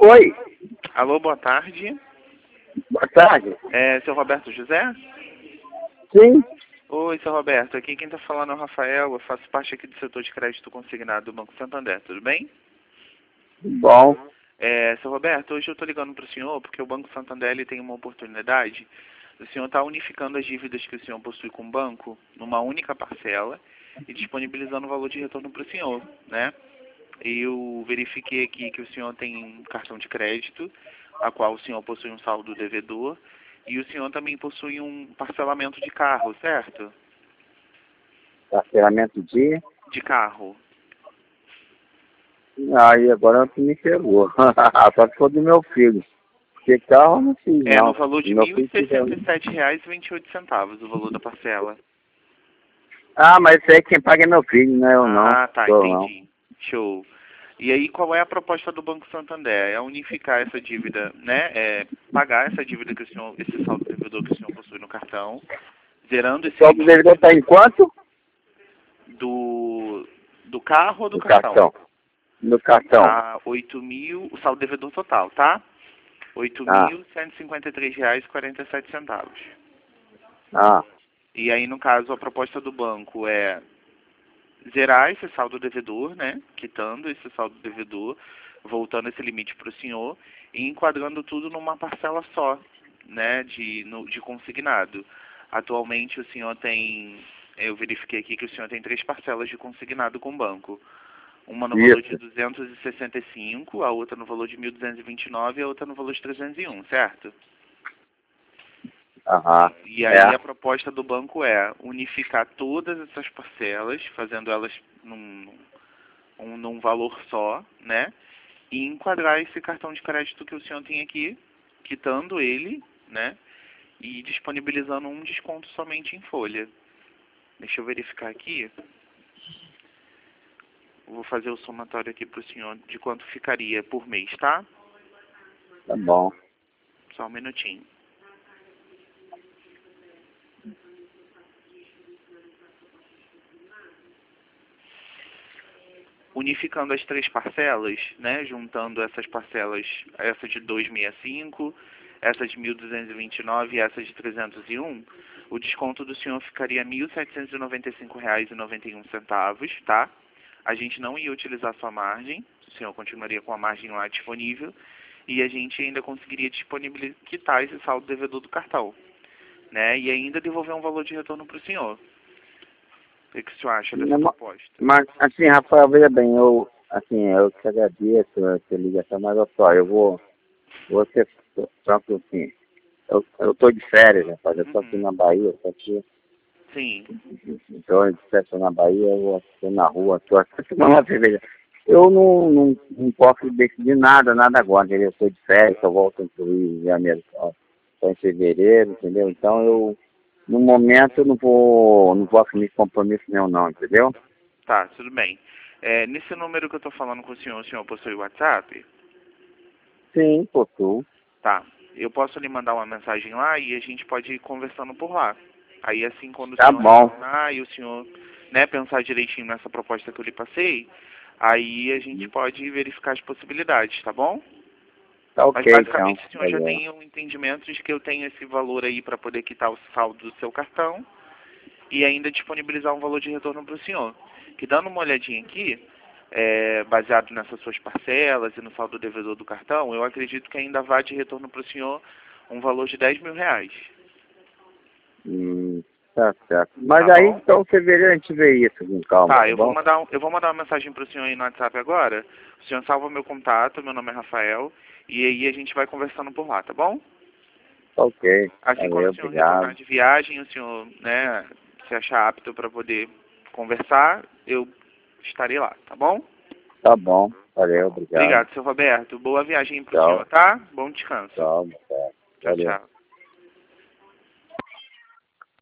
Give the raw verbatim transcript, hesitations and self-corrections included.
Oi, Alô, boa tarde. boa tarde. É, seu Roberto José? Sim, Oi, seu Roberto. Aqui quem está falando é o Rafael. Eu faço parte aqui do setor de crédito consignado do Banco Santander. Tudo bem? bom. É, seu Roberto, hoje eu estou ligando para o senhor porque o Banco Santander ele tem uma oportunidade. O senhor está unificando as dívidas que o senhor possui com o banco numa única parcela e disponibilizando o valor de retorno para o senhor, né? Eu verifiquei aqui que o senhor tem um cartão de crédito, a qual o senhor possui um saldo devedor, e o senhor também possui um parcelamento de carro, certo? Parcelamento de... De carro. Aí agora tu me pegou. Só que foi do meu filho. Porque carro eu não fiz, É não. no valor de Meu mil e filho sessenta fizeram. e sete reais e vinte e oito centavos o valor da parcela. Ah, mas isso aí quem paga é meu filho, não é eu não. Ah, tá, Sou não. entendi. Show. E aí, qual é a proposta do Banco Santander? É unificar essa dívida, né? É pagar essa dívida que o senhor, esse saldo devedor que o senhor possui no cartão, zerando O esse saldo limite dele está em quanto? do, do carro ou do No cartão? cartão. No cartão. Tá oito mil, o saldo devedor total, tá? oito Ah, mil cento e cinquenta e três reais e quarenta e sete centavos. ah. E aí, no caso, a proposta do banco é zerar esse saldo devedor, né? Quitando esse saldo devedor, voltando esse limite para o senhor e enquadrando tudo numa parcela só, né? De, no, de consignado. Atualmente, o senhor tem, eu verifiquei aqui que o senhor tem três parcelas de consignado com o banco. Uma no valor de Isso. duzentos e sessenta e cinco, a outra no valor de mil duzentos e vinte e nove e a outra no valor de trezentos e um, certo? Aham. E aí a É. proposta do banco é unificar todas essas parcelas, fazendo elas num, um, num valor só, né? E enquadrar esse cartão de crédito que o senhor tem aqui, quitando ele, né? E disponibilizando um desconto somente em folha. Deixa eu verificar aqui. Vou fazer o somatório aqui para o senhor de quanto ficaria por mês, tá? Tá bom. Só um minutinho. Unificando as três parcelas, né, juntando essas parcelas, essa de duzentos e sessenta e cinco, essa de mil duzentos e vinte e nove e essa de trezentos e um, o desconto do senhor ficaria mil setecentos e noventa e cinco reais e noventa e um centavos, tá? A gente não ia utilizar sua margem, o senhor continuaria com a margem lá disponível e a gente ainda conseguiria disponibilizar, quitar esse saldo devedor do cartão, né, e ainda devolver um valor de retorno para o senhor. O que, que o senhor acha dessa Mas, proposta? mas, assim, Rafael, veja bem, eu, assim, eu te agradeço essa ligação, mas olha só, eu vou, vou ser franco assim, eu, eu tô de férias, rapaz, eu tô aqui Uhum. na Bahia, tô aqui, Sim. então de férias na Bahia, eu tô na rua, tô aqui tomando uma cerveja. Eu não, não, não posso decidir nada, nada agora, entendeu? Eu tô de férias, eu volto pro Rio de Janeiro só, só em fevereiro, entendeu? Então eu, no momento, eu não vou, não vou assumir compromisso nenhum não, entendeu? Tá, tudo bem. É, nesse número que eu estou falando com o senhor, o senhor possui o WhatsApp? Sim, possuo. Tá. Eu posso lhe mandar uma mensagem lá e a gente pode ir conversando por lá. Aí assim, quando o Tá senhor bom. retornar e o senhor, né, pensar direitinho nessa proposta que eu lhe passei, aí a gente pode verificar as possibilidades, tá bom? Tá Mas ok, então. basicamente o senhor já Valeu. tem um entendimento de que eu tenho esse valor aí para poder quitar o saldo do seu cartão e ainda disponibilizar um valor de retorno para o senhor. Que dando uma olhadinha aqui, é, baseado nessas suas parcelas e no saldo devedor do cartão, eu acredito que ainda vá de retorno para o senhor um valor de dez mil reais. Hum, tá certo. Mas Tá aí, bom? então, fevereiro a gente vê isso com calma, Tá, tá eu vou bom? mandar, um- eu vou mandar uma mensagem para o senhor aí no WhatsApp agora. O senhor salva meu contato, meu nome é Rafael, e aí a gente vai conversando por lá, tá bom? Tá ok. Assim, quando Valeu, o senhor retornar obrigado. de viagem, o senhor, né, se achar apto para poder conversar, eu estarei lá, tá bom? Tá bom. Tá Valeu, bom. obrigado. Obrigado, seu Roberto. Boa viagem pro senhor, Tchau. tá? Bom descanso. Tchau. Tchau. Tchau, Valeu. tchau.